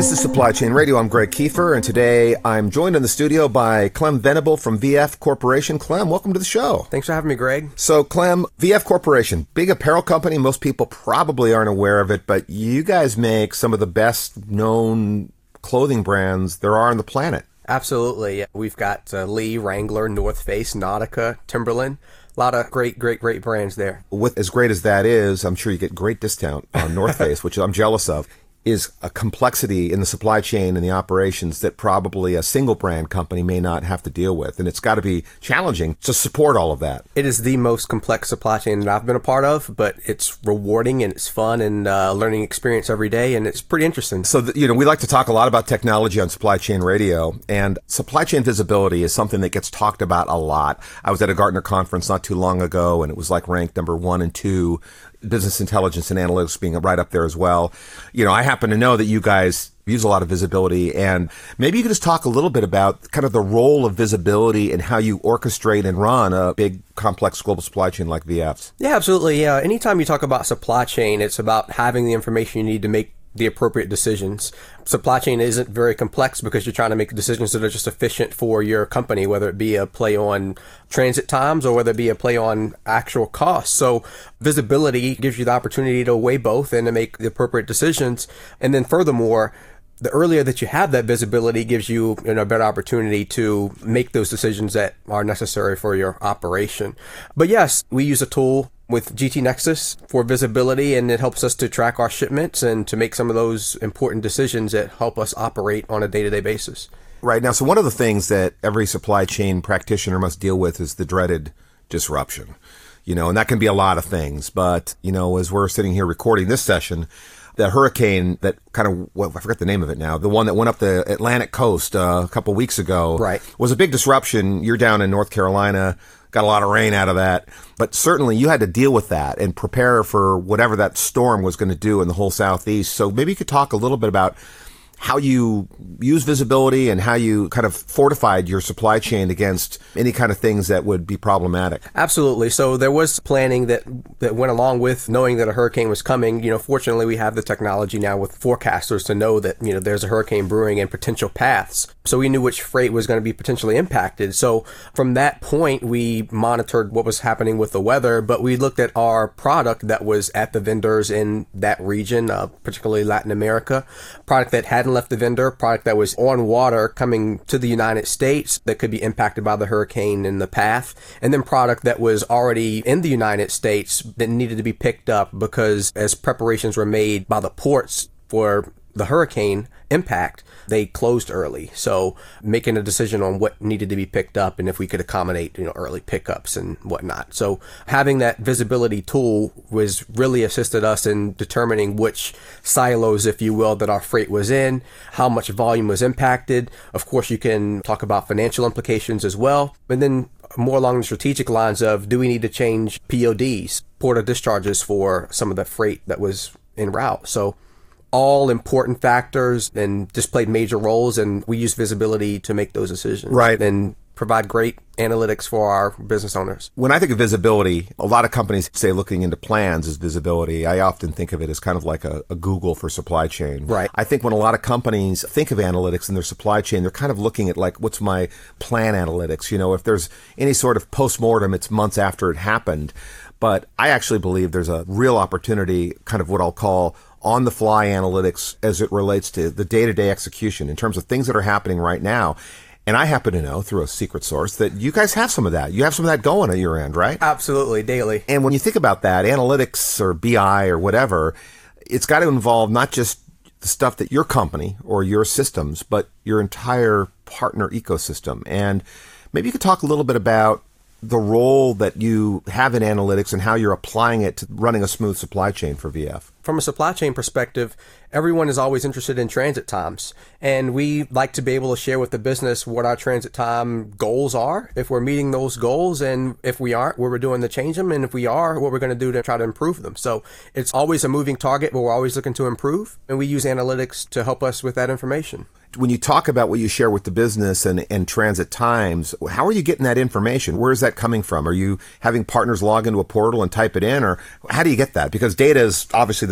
This is Supply Chain Radio. I'm Greg Kiefer, and today I'm joined in the studio by Clem Venable from VF Corporation. Clem, welcome to the show. Thanks for having me, Greg. So, Clem, VF Corporation, big apparel company. Most people probably aren't aware of it, but you guys make some of the best known clothing brands there are on the planet. Absolutely. We've got Lee, Wrangler, North Face, Nautica, Timberland. A lot of great brands there. With as great as that is, I'm sure you get great discount on North Face, which I'm jealous of. Is a complexity in the supply chain and the operations that probably a single brand company may not have to deal with. And it's got to be challenging to support all of that. It is the most complex supply chain that I've been a part of, but it's rewarding and it's fun and learning experience every day. And it's pretty interesting. So, we like to talk a lot about technology on Supply Chain Radio, and supply chain visibility is something that gets talked about a lot. I was at a Gartner conference not too long ago, and it was like ranked number 1 and 2. Business intelligence and analytics being right up there as well. I happen to know that you guys use a lot of visibility, and maybe you could just talk a little bit about kind of the role of visibility and how you orchestrate and run a big, complex global supply chain like VF's. Yeah, absolutely. Yeah. Anytime you talk about supply chain, it's about having the information you need to make the appropriate decisions. Supply chain isn't very complex because you're trying to make decisions that are just efficient for your company, whether it be a play on transit times or whether it be a play on actual costs. So visibility gives you the opportunity to weigh both and to make the appropriate decisions. And then furthermore, the earlier that you have that visibility gives you a better opportunity to make those decisions that are necessary for your operation. But yes, we use a tool with GT Nexus for visibility, and it helps us to track our shipments and to make some of those important decisions that help us operate on a day-to-day basis. Right. Now, so one of the things that every supply chain practitioner must deal with is the dreaded disruption, and that can be a lot of things. But, as we're sitting here recording this session, the hurricane that I forget the name of it now, the one that went up the Atlantic coast a couple weeks ago, right, was a big disruption. You're down in North Carolina, got a lot of rain out of that. But certainly you had to deal with that and prepare for whatever that storm was going to do in the whole Southeast. So maybe you could talk a little bit about how you use visibility and how you kind of fortified your supply chain against any kind of things that would be problematic. Absolutely. So there was planning that went along with knowing that a hurricane was coming. Fortunately, we have the technology now with forecasters to know that, there's a hurricane brewing and potential paths. So we knew which freight was going to be potentially impacted. So from that point, we monitored what was happening with the weather, but we looked at our product that was at the vendors in that region, particularly Latin America, product that hadn't left the vendor, product that was on water coming to the United States that could be impacted by the hurricane in the path, and then product that was already in the United States that needed to be picked up because as preparations were made by the ports for the hurricane impact, they closed early. So making a decision on what needed to be picked up and if we could accommodate, early pickups and whatnot. So having that visibility tool was really assisted us in determining which silos, if you will, that our freight was in, how much volume was impacted. Of course, you can talk about financial implications as well. And then more along the strategic lines of, do we need to change PODs, port of discharges, for some of the freight that was en route? So all important factors and just played major roles, and we use visibility to make those decisions. Right. And provide great analytics for our business owners. When I think of visibility, a lot of companies say looking into plans is visibility. I often think of it as kind of like a Google for supply chain. Right. I think when a lot of companies think of analytics in their supply chain, they're kind of looking at like, what's my plan analytics? If there's any sort of postmortem, it's months after it happened. But I actually believe there's a real opportunity, kind of what I'll call on-the-fly analytics as it relates to the day-to-day execution in terms of things that are happening right now. And I happen to know through a secret source that you guys have some of that. You have some of that going at your end, right? Absolutely, daily. And when you think about that, analytics or BI or whatever, it's got to involve not just the stuff that your company or your systems, but your entire partner ecosystem. And maybe you could talk a little bit about the role that you have in analytics and how you're applying it to running a smooth supply chain for VF. From a supply chain perspective, everyone is always interested in transit times. And we like to be able to share with the business what our transit time goals are, if we're meeting those goals, and if we aren't, what we're doing to change them, and if we are, what we're going to do to try to improve them. So it's always a moving target, but we're always looking to improve. And we use analytics to help us with that information. When you talk about what you share with the business and transit times, how are you getting that information? Where is that coming from? Are you having partners log into a portal and type it in, or how do you get that? Because data is obviously the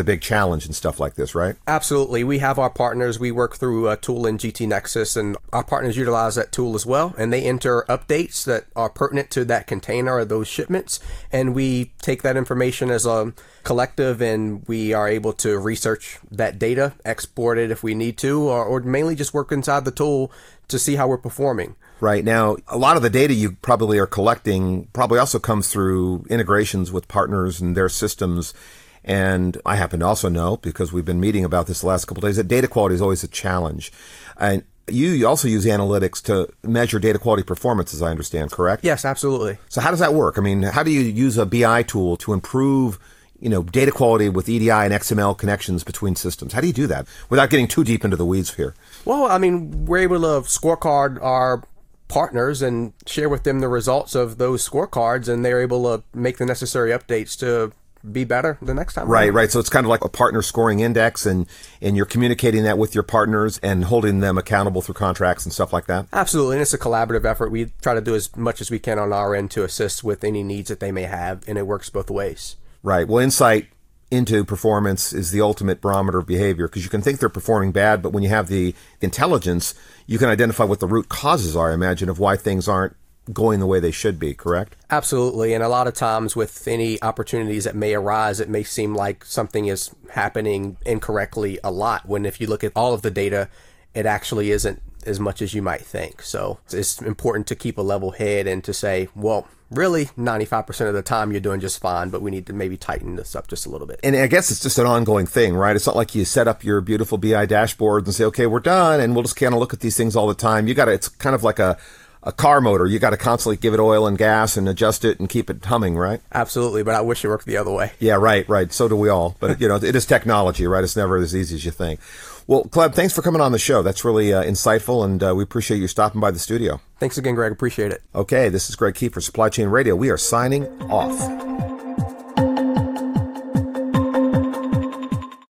big challenge in stuff like this, right? Absolutely. We have our partners. We work through a tool in GT Nexus, and our partners utilize that tool as well. And they enter updates that are pertinent to that container or those shipments. And we take that information as a collective, and we are able to research that data, export it if we need to, or mainly just work inside the tool to see how we're performing. Right. Now, a lot of the data you probably are collecting probably also comes through integrations with partners and their systems. And I happen to also know, because we've been meeting about this the last couple of days, that data quality is always a challenge. And you also use analytics to measure data quality performance, as I understand, correct? Yes, absolutely. So how does that work? I mean, how do you use a BI tool to improve data quality with EDI and XML connections between systems? How do you do that without getting too deep into the weeds here? Well, I mean, we're able to scorecard our partners and share with them the results of those scorecards, and they're able to make the necessary updates to be better the next time. Right. So it's kind of like a partner scoring index, and you're communicating that with your partners and holding them accountable through contracts and stuff like that? Absolutely. And it's a collaborative effort. We try to do as much as we can on our end to assist with any needs that they may have, and it works both ways. Right. Well, insight into performance is the ultimate barometer of behavior, because you can think they're performing bad, but when you have the intelligence, you can identify what the root causes are, I imagine, of why things aren't going the way they should be, correct? Absolutely. And a lot of times with any opportunities that may arise, it may seem like something is happening incorrectly a lot, when if you look at all of the data, it actually isn't as much as you might think. So it's important to keep a level head and to say, well, really 95% of the time you're doing just fine, but we need to maybe tighten this up just a little bit. And I guess it's just an ongoing thing, right? It's not like you set up your beautiful BI dashboard and say, okay, we're done, and we'll just kind of look at these things all the time. It's kind of like a car motor. You got to constantly give it oil and gas and adjust it and keep it humming, right? Absolutely, but I wish it worked the other way. Yeah, right. So do we all. But, it is technology, right? It's never as easy as you think. Well, Gleb, thanks for coming on the show. That's really insightful, and we appreciate you stopping by the studio. Thanks again, Greg. Appreciate it. Okay, this is Greg Keefe for Supply Chain Radio. We are signing off.